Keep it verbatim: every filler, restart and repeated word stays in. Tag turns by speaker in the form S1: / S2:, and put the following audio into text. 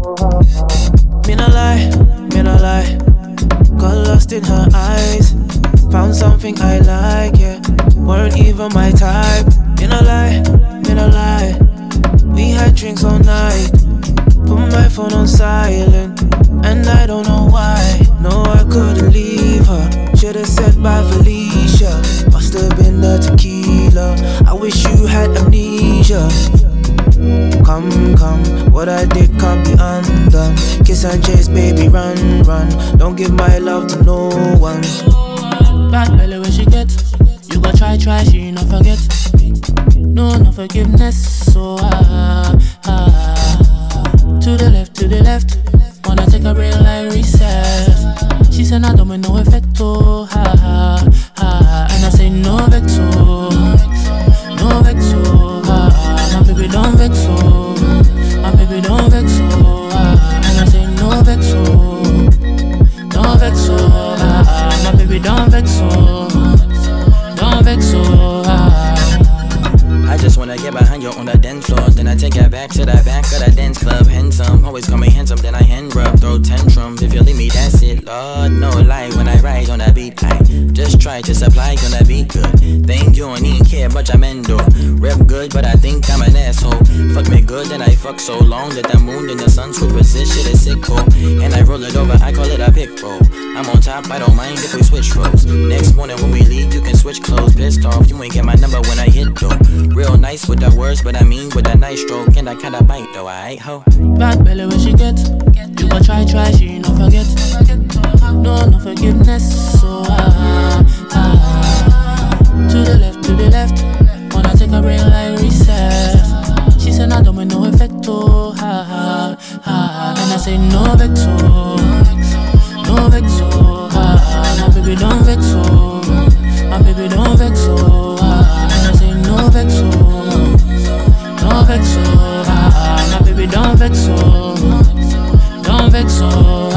S1: Me no lie, me no lie. Got lost in her eyes. Found something I like, yeah. Weren't even my type. Me no lie, me no lie. We had drinks all night. Put my phone on silent, and I don't know why. No, I couldn't leave her. Should've said bye Felicia. Must've been the tequila. I wish you had amnesia. Come, come, what I did can't be undone. Kiss and chase, baby, run, run. Don't give my love to no one.
S2: Bad belly when she get. You go try, try, she not forget. No, no forgiveness. So ah, ah. To the left, to the left. Wanna take a real life reset. She said, I don't make no effect. Oh, ha, ha, ha. And I say, no vex, oh. No vex, oh, ha, ha. My baby don't vex, oh. My baby don't vex, oh, ha, ha. And I say, no vex, oh. Don't vex, oh, ha, ha. My baby don't vex, oh. Don't vex, oh, ha, ha.
S3: I just wanna get behind you on the dance floor. Then I take it back to the back of the dance club. Handsome, always call me handsome. Then I hand rub, throw tantrums. If you leave me, that's it, Lord. No lie when I ride on the beat. I just try to supply on the beat good. Think you don't even care, but I'm endo. Rep good, but I think I'm an asshole. Fuck me good, then I fuck so long that the moon and the sun switch position is sick, oh. And I roll it over, I call it a pick roll. I'm on top, I don't mind if we switch roles. Next morning when we leave, you can switch clothes. Pissed off, you ain't get my number when I hit though. Real nice with the words, but I mean with a nice stroke. And I kinda bite though, I ain't ho.
S2: Bad belly when she get. You go try, try, she not forget. No, no forgiveness. So ah, ah, ah. To the left, to the left. Wanna take a real life reset. She said, I don't make no effect. Oh, ha, ha, ha. And I say, no vex, oh. No vex, oh, ha, ha. My baby don't vex, oh. My baby don't vex, oh, ha, ha. And I say, no vex, oh. No vex, oh, ah, ah. My baby don't vex, oh. Don't vex, oh.